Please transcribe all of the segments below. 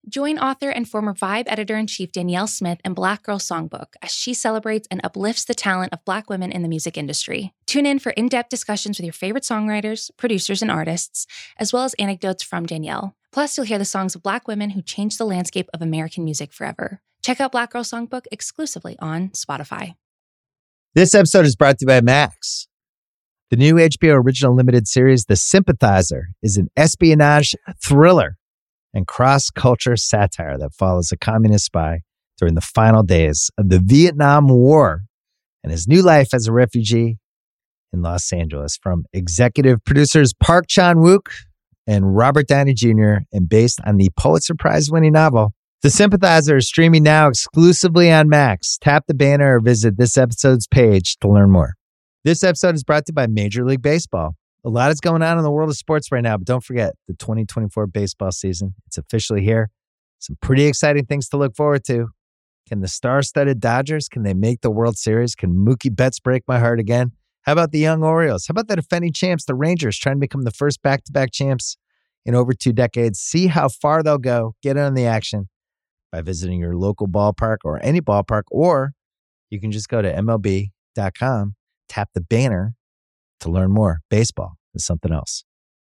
Join author and former Vibe editor-in-chief Danielle Smith and Black Girl Songbook as she celebrates and uplifts the talent of Black women in the music industry. Tune in for in-depth discussions with your favorite songwriters, producers, and artists, as well as anecdotes from Danielle. Plus, you'll hear the songs of Black women who changed the landscape of American music forever. Check out Black Girl Songbook exclusively on Spotify. This episode is brought to you by Max. The new HBO original limited series, The Sympathizer, is an espionage thriller and cross-culture satire that follows a communist spy during the final days of the Vietnam War and his new life as a refugee in Los Angeles. From executive producers Park Chan-wook and Robert Downey Jr. and based on the Pulitzer Prize-winning novel, The Sympathizer is streaming now exclusively on Max. Tap the banner or visit this episode's page to learn more. This episode is brought to you by Major League Baseball. A lot is going on in the world of sports right now, but don't forget the 2024 baseball season. It's officially here. Some pretty exciting things to look forward to. Can the star-studded Dodgers, can they make the World Series? Can Mookie Betts break my heart again? How about the young Orioles? How about the defending champs, the Rangers, trying to become the first back-to-back champs in over 2 decades? See how far they'll go. Get in on the action by visiting your local ballpark or any ballpark, or you can just go to MLB.com, tap the banner to learn more. Baseball is something else.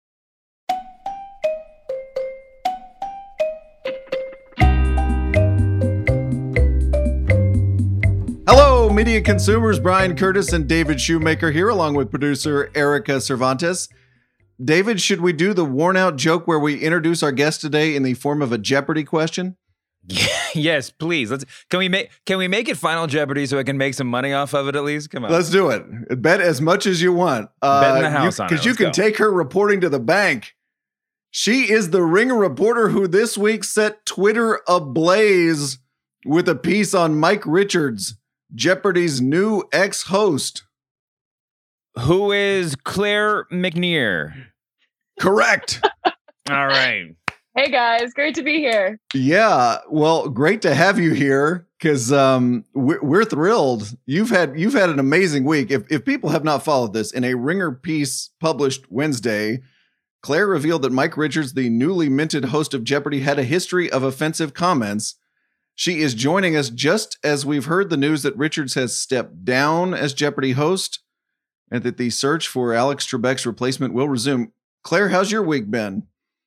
Hello, media consumers. Brian Curtis and David Shoemaker here, along with producer Erica Cervantes. David, should we do the worn-out joke where we introduce our guest today in the form of a Jeopardy question? Yes, please. Can we make it Final Jeopardy so I can make some money off of it at least? Come on. Let's do it. Bet as much as you want. Bet in the house on it. Because you can take her reporting to the bank. She is the Ringer reporter who this week set Twitter ablaze with a piece on Mike Richards, Jeopardy's new ex-host. Who is Claire McNear? Correct. All right. Hey guys, great to be here. Yeah, well, great to have you here because we're thrilled. You've had an amazing week. If people have not followed this, in a Ringer piece published Wednesday, Claire revealed that Mike Richards, the newly minted host of Jeopardy, had a history of offensive comments. She is joining us just as we've heard the news that Richards has stepped down as Jeopardy host and that the search for Alex Trebek's replacement will resume. Claire, how's your week been?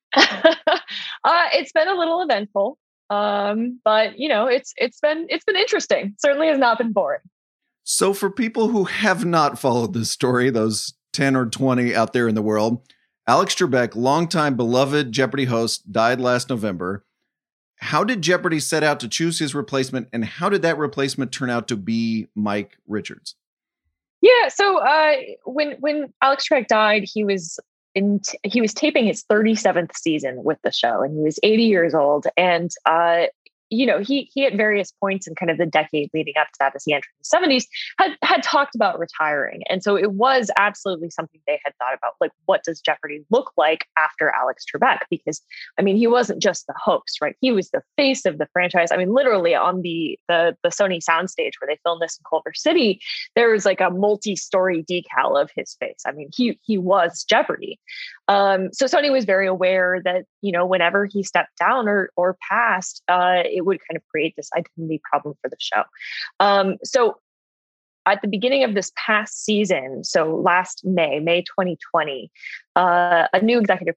It's been a little eventful, but you know, it's been interesting. Certainly has not been boring. So for people who have not followed this story, those 10 or 20 out there in the world, Alex Trebek, longtime beloved Jeopardy host, died last November. How did Jeopardy set out to choose his replacement, and how did that replacement turn out to be Mike Richards? Yeah, so when Alex Trebek died, he was taping his 37th season with the show, and he was 80 years old. And, you know, he at various points in kind of the decade leading up to that, as he entered the 70s, had talked about retiring. And so it was absolutely something they had thought about, like, what does Jeopardy look like after Alex Trebek? Because, I mean, he wasn't just the host, right? He was the face of the franchise. I mean, literally on the Sony soundstage where they filmed this in Culver City, there was like a multi-story decal of his face. I mean, he was Jeopardy. So Sony was very aware that, you know, whenever he stepped down or passed, it would kind of create this identity problem for the show. So at the beginning of this past season, so last May 2020, a new executive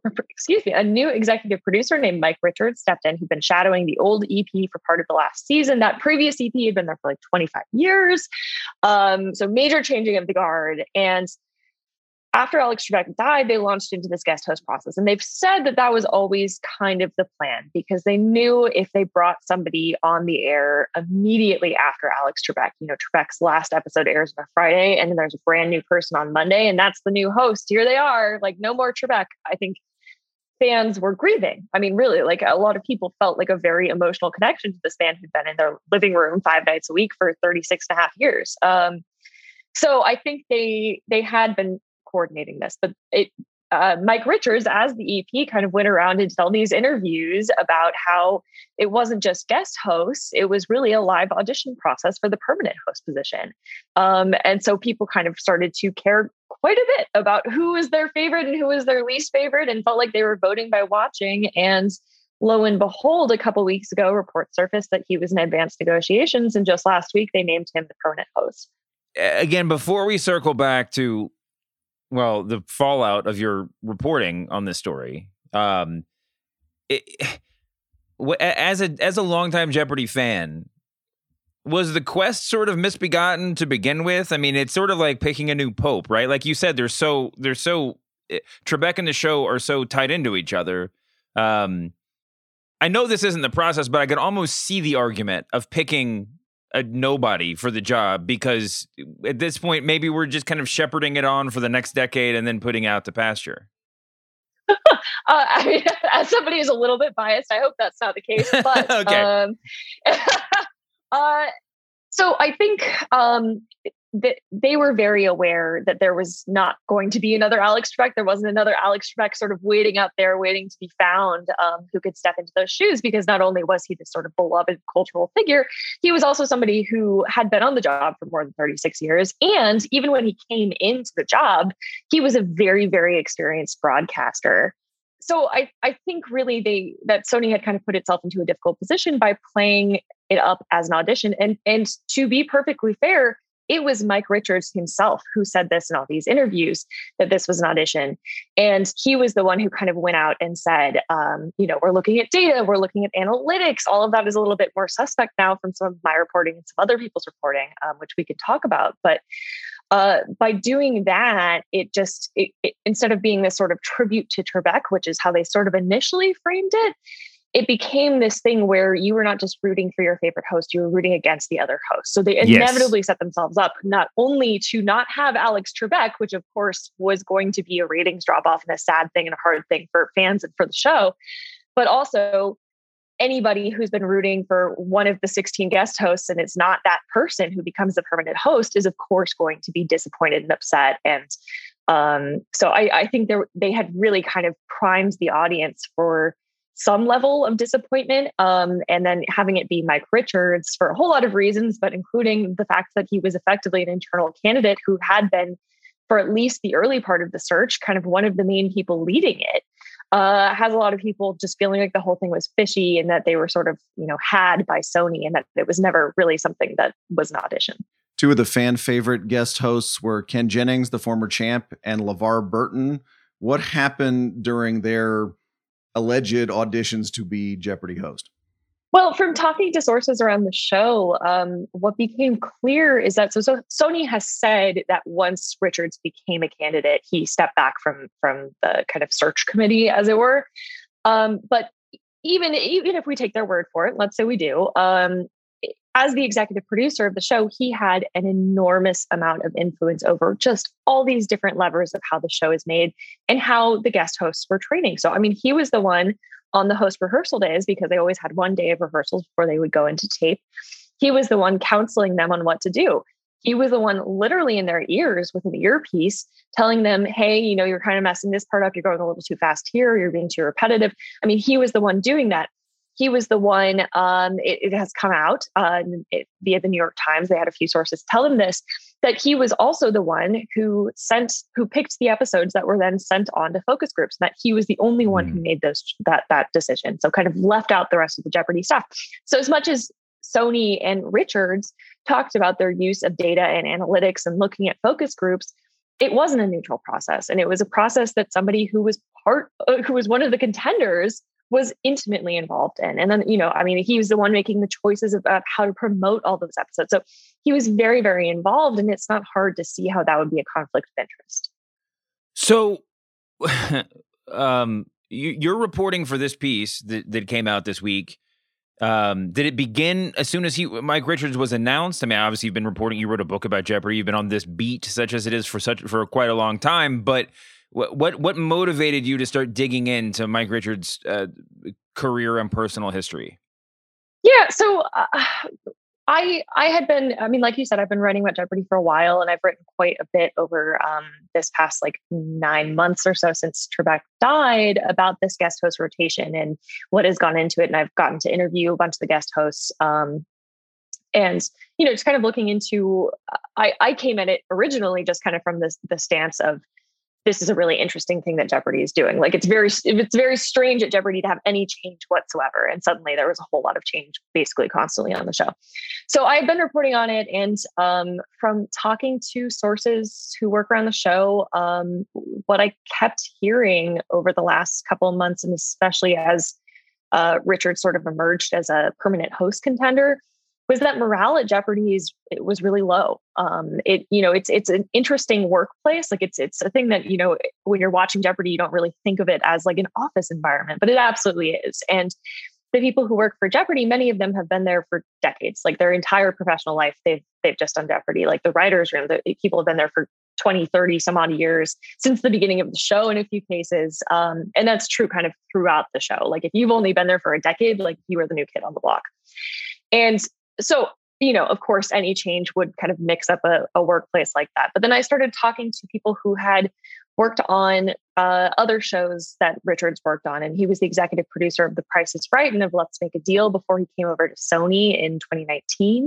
producer named Mike Richards stepped in, who'd been shadowing the old EP for part of the last season. That previous EP had been there for like 25 years. So major changing of the guard. And after Alex Trebek died, they launched into this guest host process. And they've said that that was always kind of the plan, because they knew if they brought somebody on the air immediately after Alex Trebek, you know, Trebek's last episode airs on a Friday, and then there's a brand new person on Monday, and that's the new host. Here they are, like, no more Trebek. I think fans were grieving. I mean, really, like, a lot of people felt like a very emotional connection to this man who'd been in their living room 5 nights a week for 36 and a half years. So I think they had been coordinating this, but Mike Richards, as the EP, kind of went around and did all these interviews about how it wasn't just guest hosts, it was really a live audition process for the permanent host position. And so people kind of started to care quite a bit about who was their favorite and who was their least favorite, and felt like they were voting by watching. And lo and behold, a couple weeks ago, reports surfaced that he was in advanced negotiations, and just last week they named him the permanent host. Again, before we circle back to, well, the fallout of your reporting on this story, as a longtime Jeopardy fan, was the quest sort of misbegotten to begin with? I mean, it's sort of like picking a new pope, right? Like you said, Trebek and the show are so tied into each other. I know this isn't the process, but I could almost see the argument of picking a nobody for the job, because at this point, maybe we're just kind of shepherding it on for the next decade and then putting out to pasture. I mean, as somebody who's a little bit biased, I hope that's not the case. But okay. So I think that they were very aware that there was not going to be another Alex Trebek. There wasn't another Alex Trebek sort of waiting out there, waiting to be found, who could step into those shoes, because not only was he this sort of beloved cultural figure, he was also somebody who had been on the job for more than 36 years. And even when he came into the job, he was a very, very experienced broadcaster. So I think really that Sony had kind of put itself into a difficult position by playing it up as an audition. And to be perfectly fair, it was Mike Richards himself who said this in all these interviews, that this was an audition. And he was the one who kind of went out and said, we're looking at data, we're looking at analytics. All of that is a little bit more suspect now from some of my reporting and some other people's reporting, which we could talk about. But by doing that, it instead of being this sort of tribute to Trebek, which is how they sort of initially framed it, it became this thing where you were not just rooting for your favorite host, you were rooting against the other host. So they inevitably set themselves up not only to not have Alex Trebek, which of course was going to be a ratings drop off and a sad thing and a hard thing for fans and for the show, but also anybody who's been rooting for one of the 16 guest hosts and it's not that person who becomes the permanent host is of course going to be disappointed and upset. And so I think they had really kind of primed the audience for some level of disappointment. And then having it be Mike Richards for a whole lot of reasons, but including the fact that he was effectively an internal candidate who had been, for at least the early part of the search, kind of one of the main people leading it, has a lot of people just feeling like the whole thing was fishy and that they were sort of, had by Sony and that it was never really something that was an audition. Two of the fan favorite guest hosts were Ken Jennings, the former champ, and LeVar Burton. What happened during their alleged auditions to be Jeopardy host? Well, from talking to sources around the show, what became clear is that so Sony has said that once Richards became a candidate, he stepped back from the kind of search committee, as it were. But even if we take their word for it, let's say we do, as the executive producer of the show, he had an enormous amount of influence over just all these different levers of how the show is made and how the guest hosts were training. So, I mean, he was the one on the host rehearsal days, because they always had one day of rehearsals before they would go into tape. He was the one counseling them on what to do. He was the one literally in their ears with an earpiece telling them, hey, you're kind of messing this part up. You're going a little too fast here. You're being too repetitive. I mean, he was the one doing that. He was the one, it has come out via the New York Times. They had a few sources tell him this, that he was also the one who picked the episodes that were then sent on to focus groups, and that he was the only one who made that decision. So kind of left out the rest of the Jeopardy staff. So as much as Sony and Richards talked about their use of data and analytics and looking at focus groups, it wasn't a neutral process. And it was a process that somebody who was one of the contenders was intimately involved in. And then, he was the one making the choices about how to promote all those episodes. So he was very, very involved, and it's not hard to see how that would be a conflict of interest. So you're reporting for this piece that came out this week. Did it begin as soon as Mike Richards was announced? I mean, obviously you've been reporting, you wrote a book about Jeopardy, you've been on this beat, such as it is for quite a long time, but what motivated you to start digging into Mike Richards' career and personal history? Yeah, so I had been, like you said, I've been writing about Jeopardy for a while, and I've written quite a bit over this past 9 months or so since Trebek died about this guest host rotation and what has gone into it. And I've gotten to interview a bunch of the guest hosts. And, just kind of looking into, I came at it originally just kind of from the stance of, this is a really interesting thing that Jeopardy is doing. Like it's very strange at Jeopardy to have any change whatsoever. And suddenly there was a whole lot of change basically constantly on the show. So I've been reporting on it. And from talking to sources who work around the show, what I kept hearing over the last couple of months, and especially as Richard sort of emerged as a permanent host contender, was that morale at Jeopardy was really low. It's an interesting workplace. Like it's a thing that, when you're watching Jeopardy, you don't really think of it as like an office environment, but it absolutely is. And the people who work for Jeopardy, many of them have been there for decades, like their entire professional life. They've just done Jeopardy. Like the writers' room, the people have been there for 20, 30 some odd years since the beginning of the show in a few cases. And that's true kind of throughout the show. Like if you've only been there for a decade, like you are the new kid on the block. And so, of course, any change would kind of mix up a workplace like that. But then I started talking to people who had worked on other shows that Richard's worked on. And he was the executive producer of The Price is Right and of Let's Make a Deal before he came over to Sony in 2019.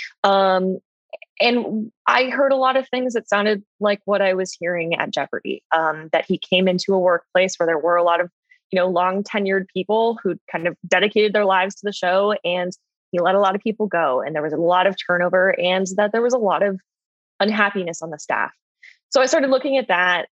And I heard a lot of things that sounded like what I was hearing at Jeopardy, that he came into a workplace where there were a lot of, long tenured people who kind of dedicated their lives to the show, and he let a lot of people go, and there was a lot of turnover, and that there was a lot of unhappiness on the staff. So I started looking at that.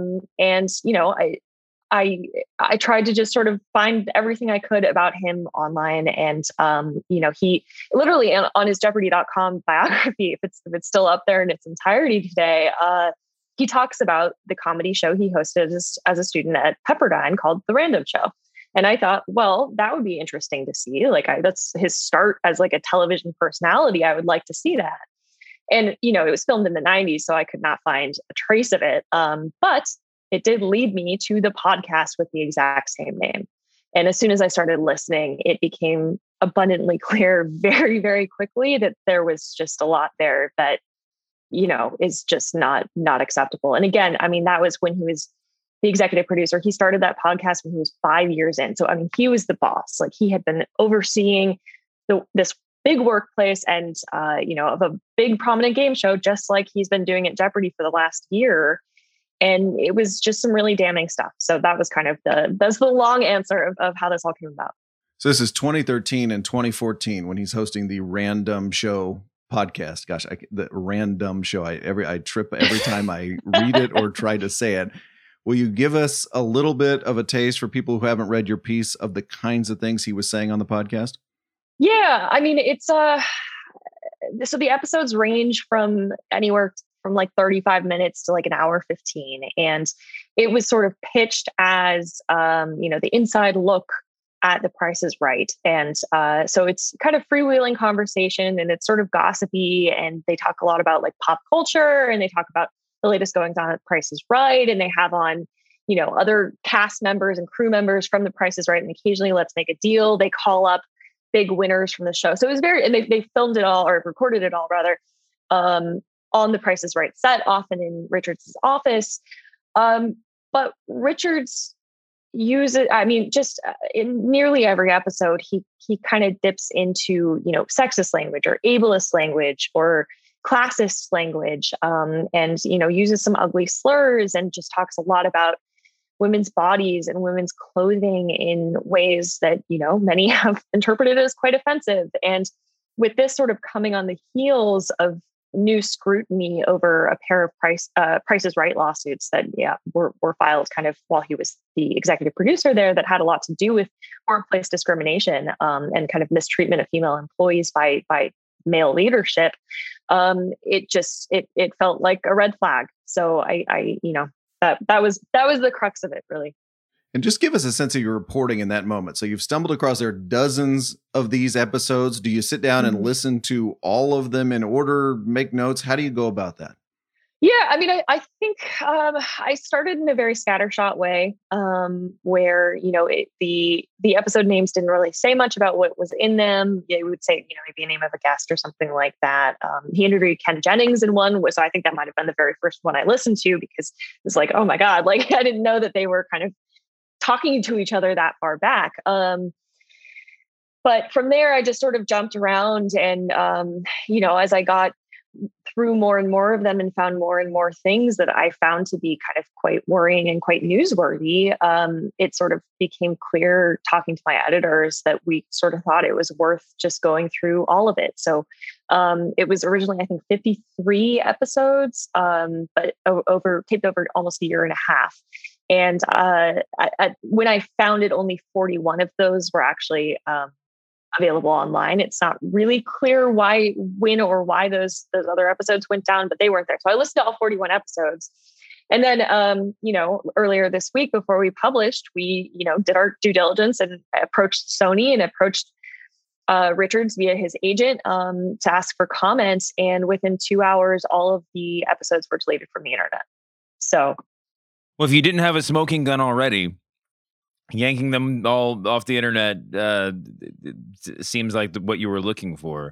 I tried to just sort of find everything I could about him online. And, he literally on his Jeopardy.com biography, if it's still up there in its entirety today, he talks about the comedy show he hosted as a student at Pepperdine called The Random Show. And I thought, well, that would be interesting to see. Like that's his start as like a television personality. I would like to see that. And, it was filmed in the 90s, so I could not find a trace of it. But it did lead me to the podcast with the exact same name. And as soon as I started listening, it became abundantly clear very, very quickly that there was just a lot there that, is just not acceptable. And again, I mean, that was when he was the executive producer. He started that podcast when he was 5 years in. So, I mean, he was the boss. Like he had been overseeing this big workplace and, of a big prominent game show, just like he's been doing at Jeopardy for the last year. And it was just some really damning stuff. So that was kind of that's the long answer of how this all came about. So this is 2013 and 2014 when he's hosting the Random Show podcast. Gosh, the Random Show. I trip every time I read it or try to say it. Will you give us a little bit of a taste for people who haven't read your piece of the kinds of things he was saying on the podcast? Yeah, I mean, it's so the episodes range from anywhere from like 35 minutes to like an hour 15. And it was sort of pitched as, the inside look at The Price is Right. And so it's kind of freewheeling conversation, and it's sort of gossipy, and they talk a lot about like pop culture, and they talk about the latest goings on at The Price is Right. And they have on, other cast members and crew members from The Price is Right. And occasionally Let's Make a Deal. They call up big winners from the show. So it was and they filmed it all, or recorded it all rather, on The Price is Right set, often in Richards' office. But Richards uses, just in nearly every episode, he kind of dips into, sexist language or ableist language or classist language, and, uses some ugly slurs and just talks a lot about women's bodies and women's clothing in ways that, many have interpreted as quite offensive. And with this sort of coming on the heels of new scrutiny over a pair of Price is Right lawsuits that were filed kind of while he was the executive producer there, that had a lot to do with workplace discrimination and kind of mistreatment of female employees by male leadership. It felt like a red flag. So that was the crux of it, really. And just give us a sense of your reporting in that moment. So you've stumbled across there dozens of these episodes. Do you sit down and listen to all of them in order, make notes? How do you go about that? Yeah, I mean, I think I started in a very scattershot way, where the episode names didn't really say much about what was in them. It would say maybe a name of a guest or something like that. He interviewed Ken Jennings in one, so I think that might have been the very first one I listened to, because it's like, oh my God, like I didn't know that they were kind of talking to each other that far back. But from there, I just sort of jumped around, and as I got through more and more of them and found more and more things that I found to be kind of quite worrying and quite newsworthy, it sort of became clear talking to my editors that we sort of thought it was worth just going through all of it. So it was originally, I think, 53 episodes, but taped over almost a year and a half. And when I found it, only 41 of those were actually available online. It's not really clear when or why those other episodes went down, but they weren't there. So I listened to all 41 episodes. And then, earlier this week before we published, we, did our due diligence and approached Sony and approached Richards via his agent to ask for comments. And within 2 hours, all of the episodes were deleted from the internet. So, well, if you didn't have a smoking gun already, yanking them all off the internet seems like what you were looking for.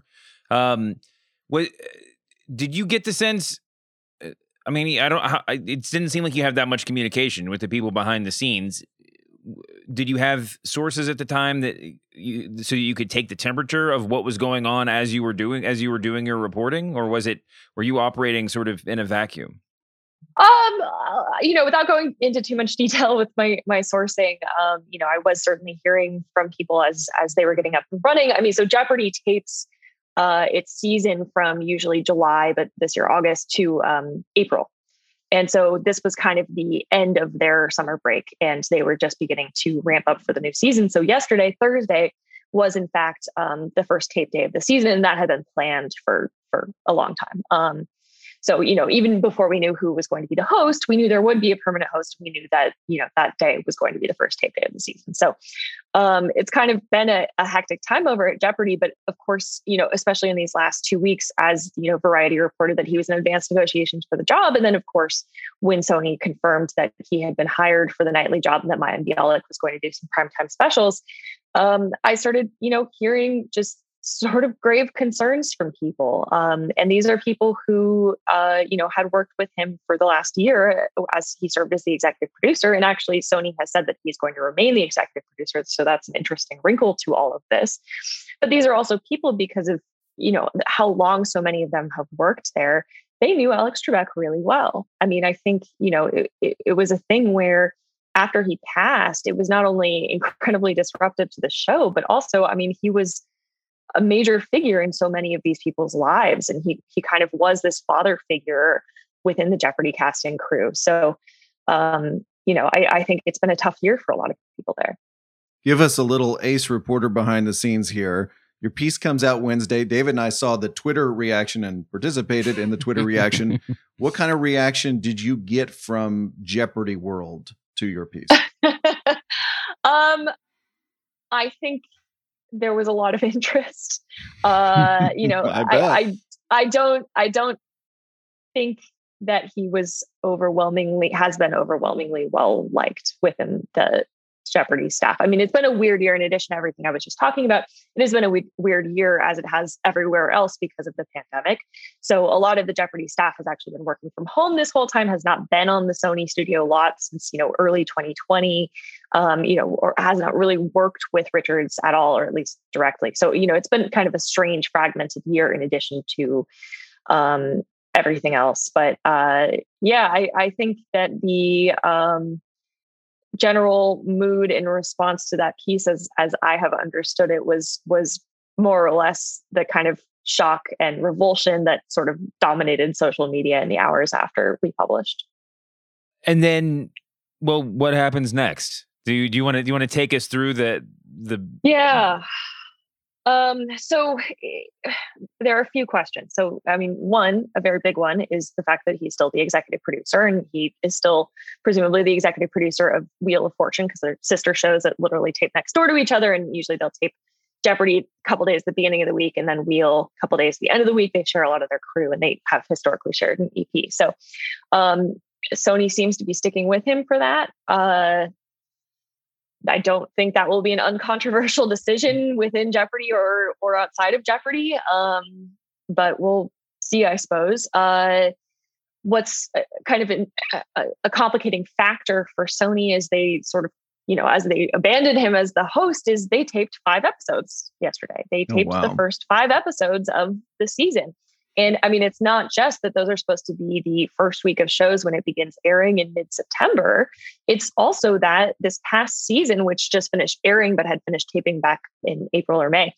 What did you get the sense? I mean, it didn't seem like you had that much communication with the people behind the scenes. Did you have sources at the time so you could take the temperature of what was going on as you were doing your reporting, or were you operating sort of in a vacuum? Without going into too much detail with my sourcing, I was certainly hearing from people as they were getting up and running. I mean, so Jeopardy tapes its season from usually July, but this year August to April. And so this was kind of the end of their summer break, and they were just beginning to ramp up for the new season. So yesterday, Thursday, was in fact the first tape day of the season, and that had been planned for a long time. So, even before we knew who was going to be the host, we knew there would be a permanent host. We knew that, that day was going to be the first tape day of the season. So it's kind of been a hectic time over at Jeopardy. But of course, especially in these last 2 weeks, as, Variety reported that he was in advanced negotiations for the job. And then, of course, when Sony confirmed that he had been hired for the nightly job and that Mayim Bialik was going to do some primetime specials, I started, hearing just sort of grave concerns from people. And these are people who, had worked with him for the last year as he served as the executive producer. And actually, Sony has said that he's going to remain the executive producer. So that's an interesting wrinkle to all of this. But these are also people because of, how long so many of them have worked there. They knew Alex Trebek really well. I mean, I think, it was a thing where after he passed, it was not only incredibly disruptive to the show, but also, I mean, he was a major figure in so many of these people's lives. And he kind of was this father figure within the Jeopardy casting crew. So, I think it's been a tough year for a lot of people there. Give us a little Ace reporter behind the scenes here. Your piece comes out Wednesday. David and I saw the Twitter reaction and participated in the Twitter reaction. What kind of reaction did you get from Jeopardy World to your piece? I think there was a lot of interest. I don't think that he has been overwhelmingly well liked within the Jeopardy staff. I mean, it's been a weird year in addition to everything I was just talking about. It has been a weird year as it has everywhere else because of the pandemic. So a lot of the Jeopardy staff has actually been working from home this whole time, has not been on the Sony studio lot since, early 2020, or has not really worked with Richards at all, or at least directly. So, it's been kind of a strange fragmented year in addition to everything else. But I think that the general mood in response to that piece, as I have understood it, was more or less the kind of shock and revulsion that sort of dominated social media in the hours after we published. And then, well, what happens next? Do you want to take us through the? Yeah. So there are a few questions. So, I mean, a very big one is the fact that he's still the executive producer, and he is still presumably the executive producer of Wheel of Fortune, because they're sister shows that literally tape next door to each other. And usually they'll tape Jeopardy a couple days at the beginning of the week and then Wheel a couple days at the end of the week. They share a lot of their crew, and they have historically shared an EP. So Sony seems to be sticking with him for that. I don't think that will be an uncontroversial decision within Jeopardy or outside of Jeopardy. But we'll see, I suppose. What's kind of a complicating factor for Sony is they sort of, as they abandoned him as the host, is they taped 5 episodes yesterday. They taped the first 5 episodes of the season. And I mean, it's not just that those are supposed to be the first week of shows when it begins airing in mid-September. It's also that this past season, which just finished airing but had finished taping back in April or May,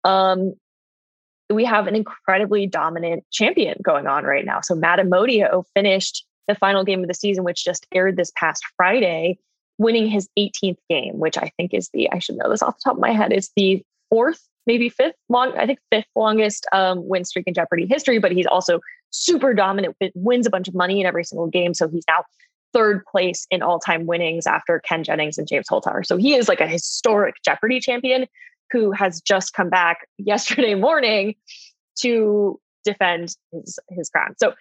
we have an incredibly dominant champion going on right now. So Matt Amodio finished the final game of the season, which just aired this past Friday, winning his 18th game, which I think is I should know this off the top of my head, it's the fifth longest win streak in Jeopardy history, but he's also super dominant, wins a bunch of money in every single game. So he's now third place in all-time winnings after Ken Jennings and James Holtower. So he is like a historic Jeopardy champion who has just come back yesterday morning to defend his crown. So,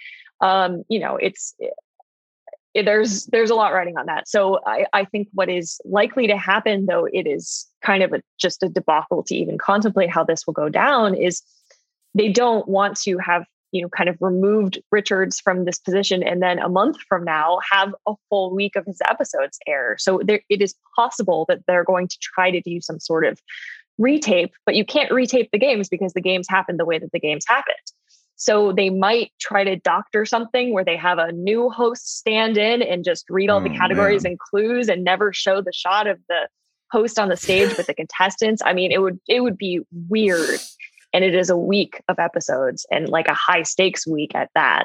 there's a lot riding on that. So I think what is likely to happen, though it is kind of just a debacle to even contemplate how this will go down, is they don't want to have, kind of removed Richards from this position and then a month from now have a full week of his episodes air. So it is possible that they're going to try to do some sort of retape, but you can't retape the games because the games happen the way that the games happened. So they might try to doctor something where they have a new host stand in and just read all the categories and clues and never show the shot of the host on the stage with the contestants. I mean, it would be weird. And it is a week of episodes and like a high stakes week at that.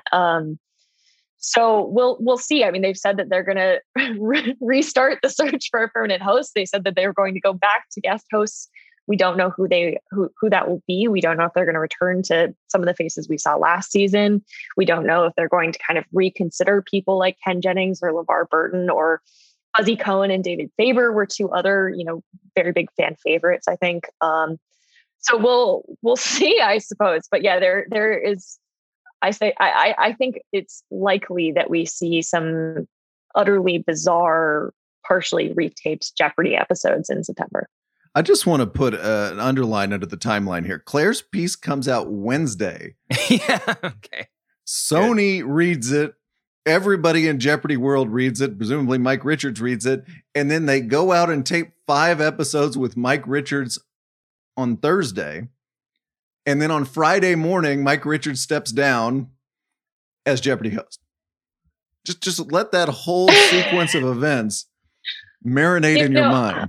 So we'll see. I mean, they've said that they're going to restart the search for a permanent host. They said that they were going to go back to guest hosts. We don't know who that will be. We don't know if they're going to return to some of the faces we saw last season. We don't know if they're going to kind of reconsider people like Ken Jennings or LeVar Burton or Fuzzy Cohen and David Faber were two other, very big fan favorites, I think. So we'll see, I suppose. But yeah, there is. I think it's likely that we see some utterly bizarre, partially retaped Jeopardy episodes in September. I just want to put an underline under the timeline here. Claire's piece comes out Wednesday. Yeah. Okay. Sony reads it. Everybody in Jeopardy world reads it. Presumably Mike Richards reads it. And then they go out and tape 5 episodes with Mike Richards on Thursday. And then on Friday morning, Mike Richards steps down as Jeopardy host. Just let that whole sequence of events marinate in your mind.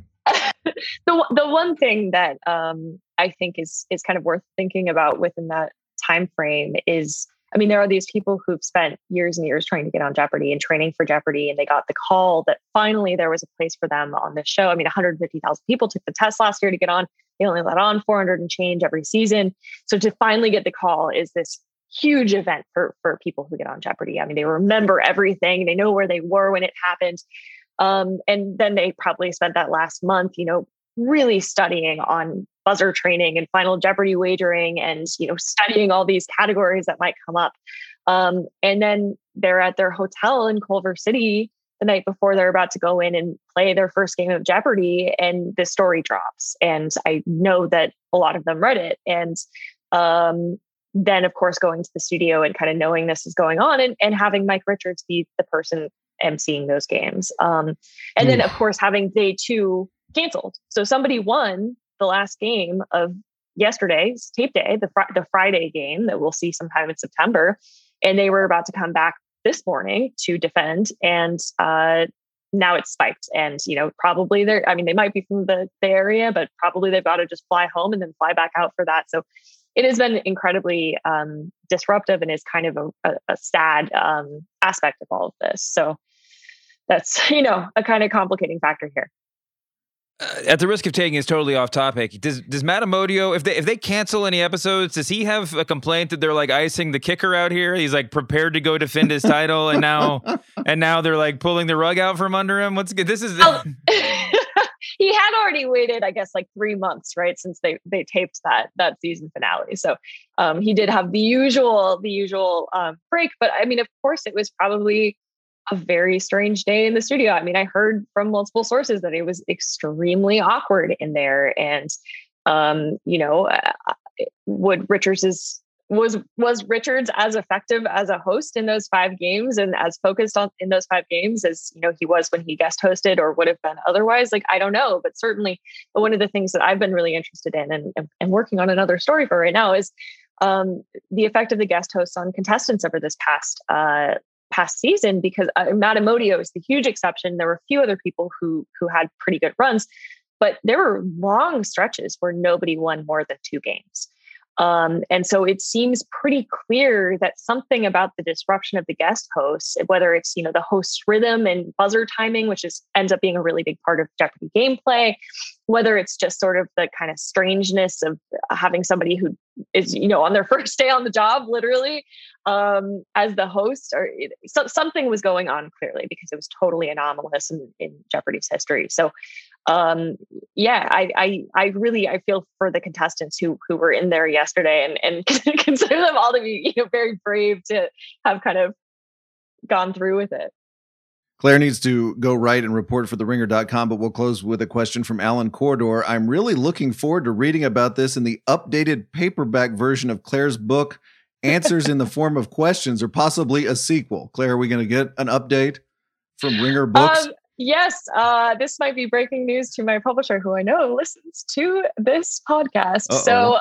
The one thing that I think is kind of worth thinking about within that time frame is, I mean, there are these people who've spent years and years trying to get on Jeopardy and training for Jeopardy, and they got the call that finally there was a place for them on this show. I mean, 150,000 people took the test last year to get on. They only let on 400 and change every season. So to finally get the call is this huge event for people who get on Jeopardy. I mean, they remember everything. They know where they were when it happened. And then they probably spent that last month, really studying on buzzer training and Final Jeopardy wagering and, studying all these categories that might come up. And then they're at their hotel in Culver City the night before they're about to go in and play their first game of Jeopardy, and the story drops. And I know that a lot of them read it. And then, of course, going to the studio and kind of knowing this is going on and having Mike Richards be the person emceeing those games. And then, of course, having day 2 canceled. So somebody won the last game of yesterday's tape day, the Friday game that we'll see sometime in September. And they were about to come back this morning to defend. And now it's spiked. And, probably they might be from the area, but probably they've got to just fly home and then fly back out for that. So it has been incredibly disruptive and is kind of a sad aspect of all of this. So that's, a kind of complicating factor here. At the risk of taking us totally off topic, does Matt Amodio, if they cancel any episodes, does he have a complaint that they're like icing the kicker out here? He's like prepared to go defend his title, and now they're like pulling the rug out from under him. What's good? This is. He had already waited, I guess, like 3 months, right, since they taped that season finale. So he did have the usual break, but I mean, of course, it was probably a very strange day in the studio. I mean, I heard from multiple sources that it was extremely awkward in there, and was Richards as effective as a host in those 5 games and as focused on in those 5 games as he was when he guest hosted or would have been otherwise? Like, I don't know, but certainly one of the things that I've been really interested in and working on another story for right now is the effect of the guest hosts on contestants over this past season, because Matt Amodio is the huge exception. There were a few other people who had pretty good runs, but there were long stretches where nobody won more than 2 games. And so it seems pretty clear that something about the disruption of the guest hosts, whether it's, the host's rhythm and buzzer timing, which ends up being a really big part of Jeopardy gameplay, whether it's just sort of the kind of strangeness of having somebody who is, on their first day on the job, literally, as the host, or something was going on clearly, because it was totally anomalous in Jeopardy's history. So, I feel for the contestants who were in there yesterday, and consider them all to be, very brave to have kind of gone through with it. Claire needs to go write and report for TheRinger.com, but we'll close with a question from Alan Corridor. I'm really looking forward to reading about this in the updated paperback version of Claire's book, Answers in the Form of Questions, or possibly a sequel. Claire, are we going to get an update from Ringer Books? Yes, this might be breaking news to my publisher, who I know listens to this podcast. So,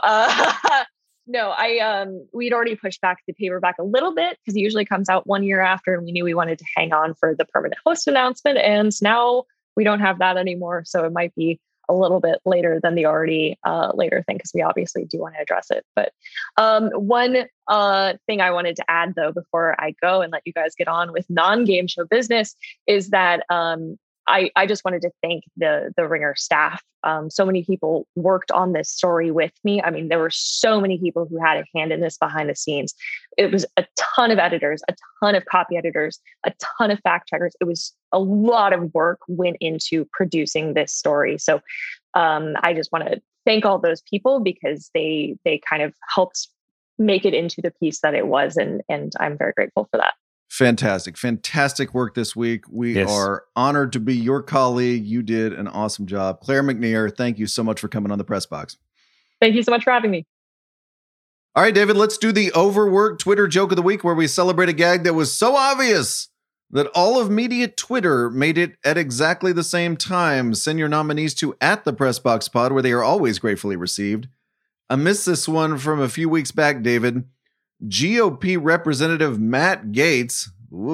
no, we'd already pushed back the paperback a little bit, because it usually comes out 1 year after, and we knew we wanted to hang on for the permanent host announcement. And now we don't have that anymore. So it might be a little bit later than the already later thing, because we obviously do want to address it. But one thing I wanted to add, though, before I go and let you guys get on with non-game show business, is that I just wanted to thank the Ringer staff. So many people worked on this story with me. I mean, there were so many people who had a hand in this behind the scenes. It was a ton of editors, a ton of copy editors, a ton of fact checkers. It was a lot of work went into producing this story. So I just want to thank all those people, because they kind of helped make it into the piece that it was. And I'm very grateful for that. Fantastic work this week. We are honored to be your colleague. You did an awesome job. Claire McNear, thank you so much for coming on the Press Box. Thank you so much for having me. All right, David, let's do the overworked Twitter joke of the week, where we celebrate a gag that was so obvious that all of media Twitter made it at exactly the same time. Send your nominees to @thepressboxpod, where they are always gratefully received. I missed this one from a few weeks back, David. GOP Representative Matt Gaetz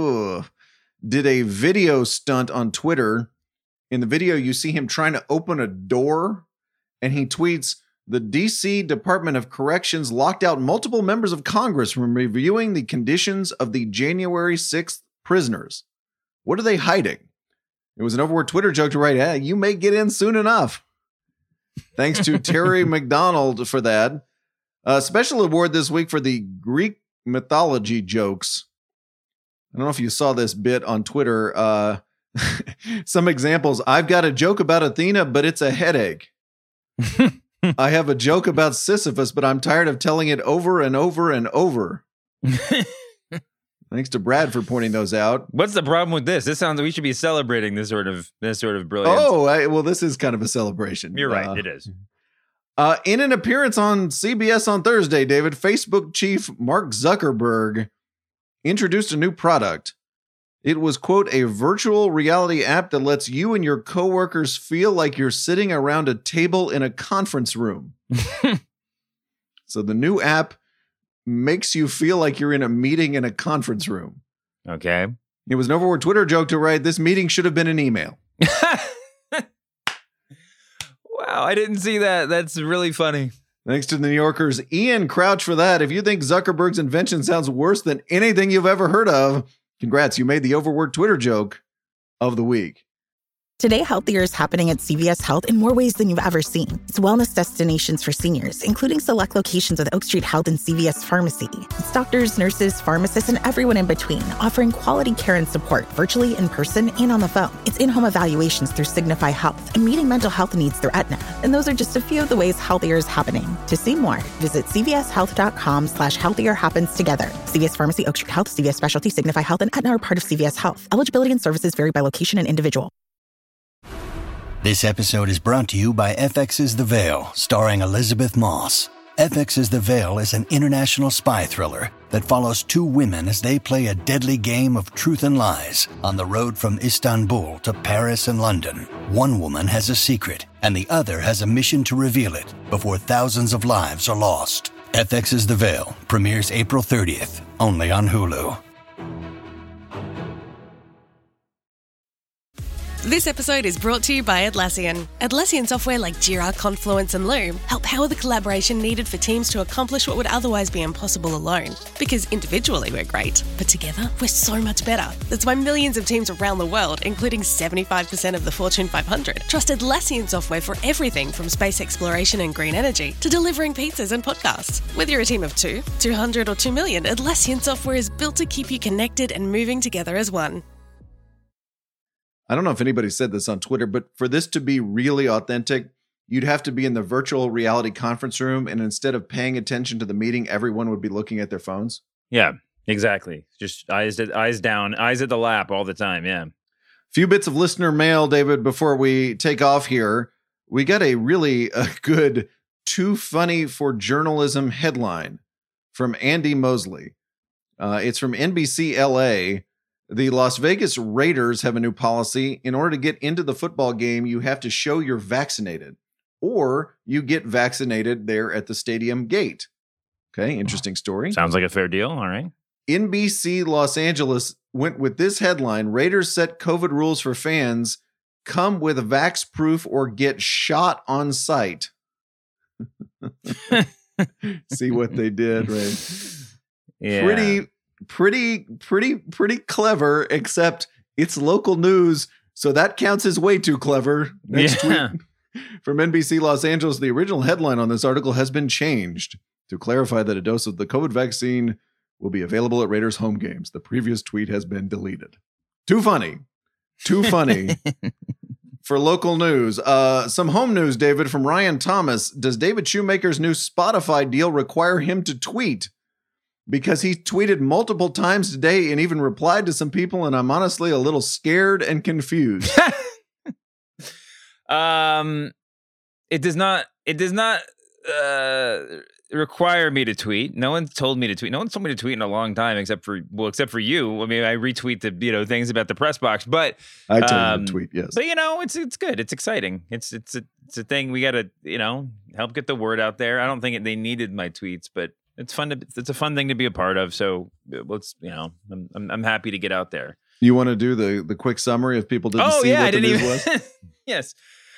did a video stunt on Twitter. In the video, you see him trying to open a door, and he tweets, "The D.C. Department of Corrections locked out multiple members of Congress from reviewing the conditions of the January 6th prisoners. What are they hiding?" It was an overworked Twitter joke to write, you may get in soon enough. Thanks to Terry McDonald for that. A special award this week for the Greek mythology jokes. I don't know if you saw this bit on Twitter. Some examples. I've got a joke about Athena, but it's a headache. I have a joke about Sisyphus, but I'm tired of telling it over and over and over. Thanks to Brad for pointing those out. What's the problem with this? This sounds like we should be celebrating this sort of brilliance. Well, this is kind of a celebration. You're right. It is. In an appearance on CBS on Thursday, David, Facebook chief Mark Zuckerberg introduced a new product. It was, quote, a virtual reality app that lets you and your coworkers feel like you're sitting around a table in a conference room. So the new app makes you feel like you're in a meeting in a conference room. Okay. It was an overworked Twitter joke to write, "This meeting should have been an email." Wow, I didn't see that. That's really funny. Thanks to the New Yorker's Ian Crouch for that. If you think Zuckerberg's invention sounds worse than anything you've ever heard of, congrats, you made the overworked Twitter joke of the week. Today, Healthier is happening at CVS Health in more ways than you've ever seen. It's wellness destinations for seniors, including select locations with Oak Street Health and CVS Pharmacy. It's doctors, nurses, pharmacists, and everyone in between, offering quality care and support virtually, in person, and on the phone. It's in-home evaluations through Signify Health and meeting mental health needs through Aetna. And those are just a few of the ways Healthier is happening. To see more, visit cvshealth.com/healthier happens together. CVS Pharmacy, Oak Street Health, CVS Specialty, Signify Health, and Aetna are part of CVS Health. Eligibility and services vary by location and individual. This episode is brought to you by FX's The Veil, starring Elizabeth Moss. FX's The Veil is an international spy thriller that follows two women as they play a deadly game of truth and lies on the road from Istanbul to Paris and London. One woman has a secret, and the other has a mission to reveal it before thousands of lives are lost. FX's The Veil premieres April 30th, only on Hulu. This episode is brought to you by Atlassian. Atlassian software like Jira, Confluence, and Loom help power the collaboration needed for teams to accomplish what would otherwise be impossible alone. Because individually we're great, but together we're so much better. That's why millions of teams around the world, including 75% of the Fortune 500, trust Atlassian software for everything from space exploration and green energy to delivering pizzas and podcasts. Whether you're a team of 2, 200, or 2 million, Atlassian software is built to keep you connected and moving together as one. I don't know if anybody said this on Twitter, but for this to be really authentic, you'd have to be in the virtual reality conference room, and instead of paying attention to the meeting, everyone would be looking at their phones. Yeah, exactly. Just eyes down, eyes at the lap all the time. Yeah. Few bits of listener mail, David, before we take off here. We got a really good "Too Funny for Journalism" headline from Andy Mosley. It's from NBC LA. The Las Vegas Raiders have a new policy. In order to get into the football game, you have to show you're vaccinated, or you get vaccinated there at the stadium gate. Okay, interesting story. Sounds like a fair deal. All right. NBC Los Angeles went with this headline: Raiders set COVID rules for fans. Come with vax proof or get shot on site. See what they did, right? Yeah. Pretty clever, except it's local news, so that counts as way too clever. Next tweet from NBC Los Angeles. The original headline on this article has been changed to clarify that a dose of the COVID vaccine will be available at Raiders home games. The previous tweet has been deleted. Too funny for local news. Some home news, David, from Ryan Thomas. Does David Shoemaker's new Spotify deal require him to tweet? Because he tweeted multiple times today and even replied to some people, and I'm honestly a little scared and confused. It does not require me to tweet. No one's told me to tweet. No one's told me to tweet in a long time, except for you. I mean, I retweet the things about the press box, but I told you to tweet, yes. But it's good. It's exciting. It's a thing. We got to help get the word out there. I don't think they needed my tweets, but it's fun. It's a fun thing to be a part of. So let's, I'm happy to get out there. You want to do the quick summary if people didn't see what the news was? Yes.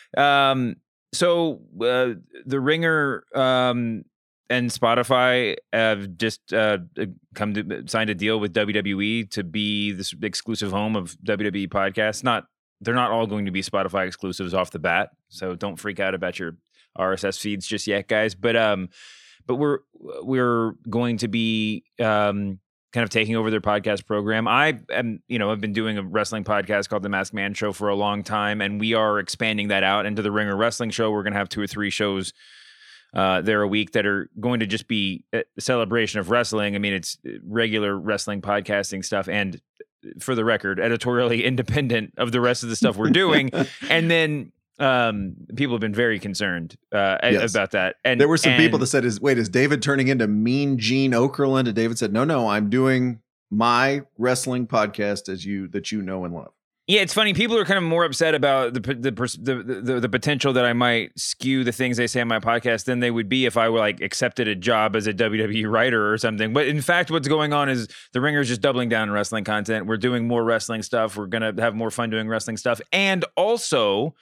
So the Ringer and Spotify have just signed a deal with WWE to be this exclusive home of WWE podcasts. They're not all going to be Spotify exclusives off the bat, so don't freak out about your RSS feeds just yet, guys. But we're going to be kind of taking over their podcast program. I've been doing a wrestling podcast called The Masked Man Show for a long time, and we are expanding that out into the Ringer Wrestling Show. We're going to have 2 or 3 shows there a week that are going to just be a celebration of wrestling. I mean, it's regular wrestling podcasting stuff, and for the record, editorially independent of the rest of the stuff we're doing. And then people have been very concerned about that. And there were some people that said, is David turning into Mean Gene Okerlund? And David said, no, I'm doing my wrestling podcast that you know and love. Yeah, it's funny. People are kind of more upset about the potential that I might skew the things they say on my podcast than they would be if I were accepted a job as a WWE writer or something. But in fact, what's going on is the Ringer's just doubling down on wrestling content. We're doing more wrestling stuff. We're going to have more fun doing wrestling stuff. And also,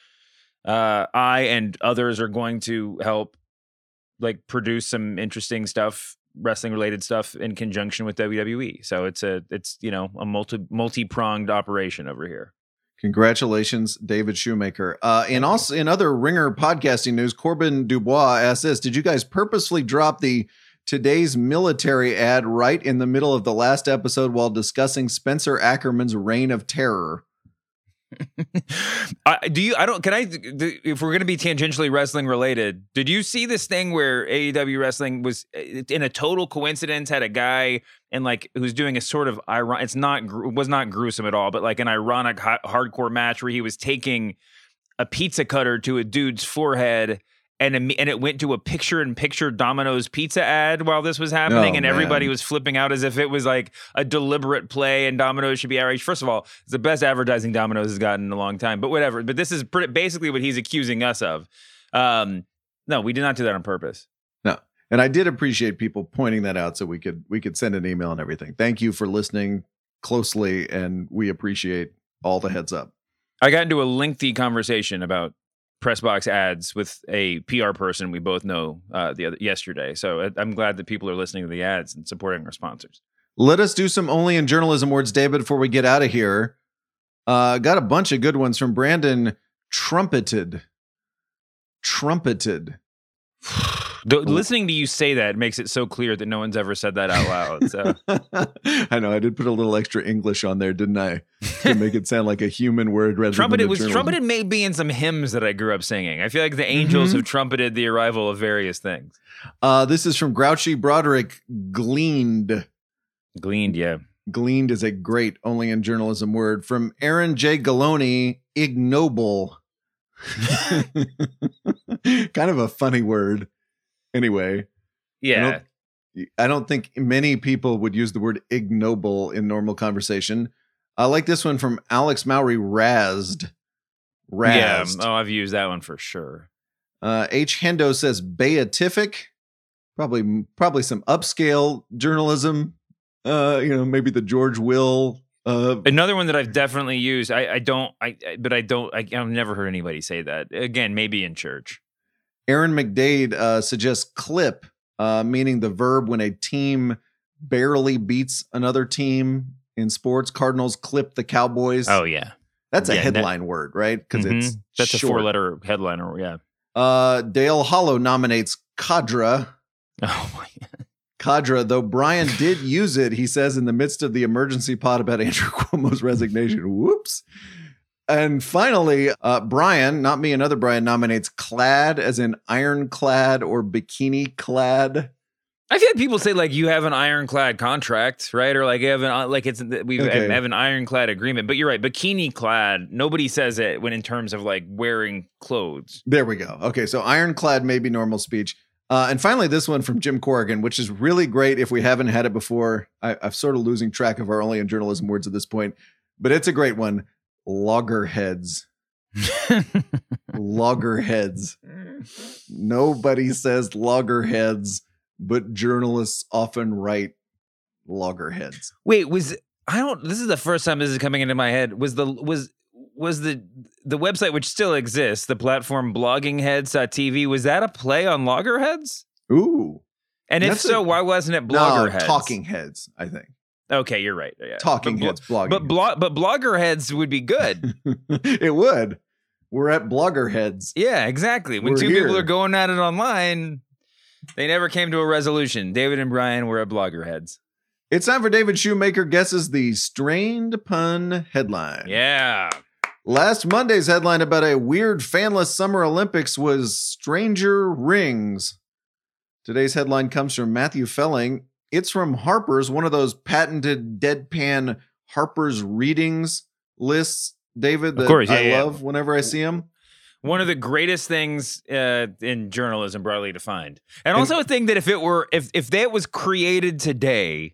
I and others are going to help produce some interesting stuff, wrestling related stuff in conjunction with WWE. So it's a multi-pronged operation over here. Congratulations, David Shoemaker. And also in other Ringer podcasting news, Corbin Dubois asked this: did you guys purposely drop the today's military ad right in the middle of the last episode while discussing Spencer Ackerman's reign of terror? If we're going to be tangentially wrestling related, did you see this thing where AEW wrestling was in a total coincidence had a guy and who's doing a sort of it was not gruesome at all, but an ironic hardcore match where he was taking a pizza cutter to a dude's forehead and it went to a picture-in-picture Domino's pizza ad while this was happening, and everybody was flipping out as if it was a deliberate play and Domino's should be outraged. First of all, it's the best advertising Domino's has gotten in a long time, but whatever. But this is basically what he's accusing us of. No, we did not do that on purpose. No. And I did appreciate people pointing that out so we could send an email and everything. Thank you for listening closely, and we appreciate all the heads up. I got into a lengthy conversation about Pressbox ads with a PR person we both know yesterday. So I'm glad that people are listening to the ads and supporting our sponsors. Let us do some Only in Journalism words, David, before we get out of here. Got a bunch of good ones from Brandon. Trumpeted. Listening to you say that makes it so clear that no one's ever said that out loud. So I know I did put a little extra English on there, didn't I? To make it sound like a human word rather trumpeted than was trumpeted may be in some hymns that I grew up singing. I feel like the angels have trumpeted the arrival of various things. This is from Grouchy Broderick. Gleaned, yeah. Gleaned is a great Only in Journalism word. From Aaron J. Galoni, ignoble. Kind of a funny word. Anyway, yeah, I don't think many people would use the word ignoble in normal conversation. I like this one from Alex Mowry. Razzed. Yeah, I've used that one for sure. H. Hendo says beatific. Probably some upscale journalism. Maybe the George Will. Another one that I've definitely used. I've never heard anybody say that. Again, maybe in church. Aaron McDade suggests clip, meaning the verb when a team barely beats another team in sports. Cardinals clip the Cowboys. Oh, yeah. That's a headline word, right? Because that's short. A 4-letter headliner, yeah. Dale Hollow nominates cadre. Oh, my God. Cadre, though Brian did use it, he says, in the midst of the emergency pod about Andrew Cuomo's resignation. Whoops. And finally, Brian, not me, another Brian, nominates clad as in ironclad or bikini clad. I've had people say like you have an ironclad contract, right? Or like you have have an ironclad agreement. But you're right, bikini clad. Nobody says it when in terms of like wearing clothes. There we go. Okay, so ironclad may be normal speech. And finally, this one from Jim Corrigan, which is really great if we haven't had it before. I'm sort of losing track of our Only in Journalism words at this point, but it's a great one. Loggerheads. Loggerheads. Nobody says loggerheads, but journalists often write loggerheads. Wait, this is the first time this is coming into my head. Was the website, which still exists, the platform bloggingheads.tv, was that a play on loggerheads? Ooh. And if so, why wasn't it bloggerheads? No, talking heads, I think. Okay, you're right. Yeah. Talking heads, blogging. But bloggerheads would be good. It would. We're at bloggerheads. Yeah, exactly. When people are going at it online, they never came to a resolution. David and Brian were at bloggerheads. It's time for David Shoemaker guesses the strained pun headline. Yeah. Last Monday's headline about a weird fanless Summer Olympics was Stranger Rings. Today's headline comes from Matthew Felling. It's from Harper's, one of those patented deadpan Harper's readings lists, David, that I love whenever I see them. One of the greatest things in journalism, broadly defined. And also a thing that if that was created today,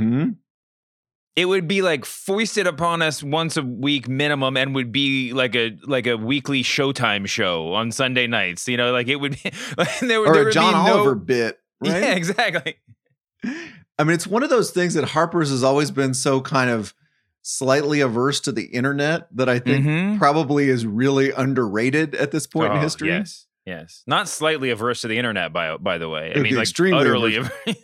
it would be like foisted upon us once a week minimum and would be like a weekly Showtime show on Sunday nights. You know, like it would be or a John Oliver bit, right? Yeah, exactly. I mean, it's one of those things that Harper's has always been so kind of slightly averse to the internet that I think probably is really underrated at this point in history. Yes. Not slightly averse to the internet, by the way. I mean, like extremely utterly.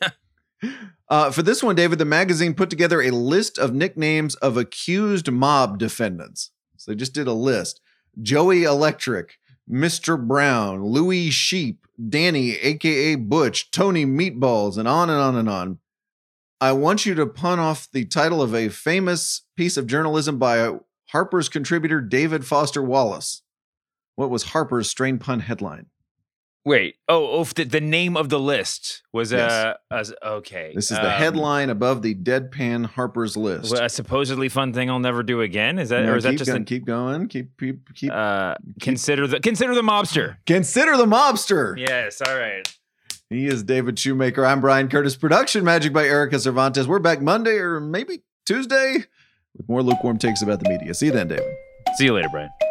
For this one, David, the magazine put together a list of nicknames of accused mob defendants. So they just did a list. Joey Electric, Mr. Brown, Louis Sheep, Danny, a.k.a. Butch, Tony Meatballs, and on and on and on. I want you to pun off the title of a famous piece of journalism by Harper's contributor David Foster Wallace. What was Harper's strained pun headline? Wait. The name of the list was okay. This is the headline above the deadpan Harper's list. A supposedly fun thing I'll never do again. Is that no, or is that just keep going? Keep. Consider the mobster. Consider the mobster. Yes. All right. He is David Shoemaker. I'm Brian Curtis. Production magic by Erica Cervantes. We're back Monday or maybe Tuesday with more lukewarm takes about the media. See you then, David. See you later, Brian.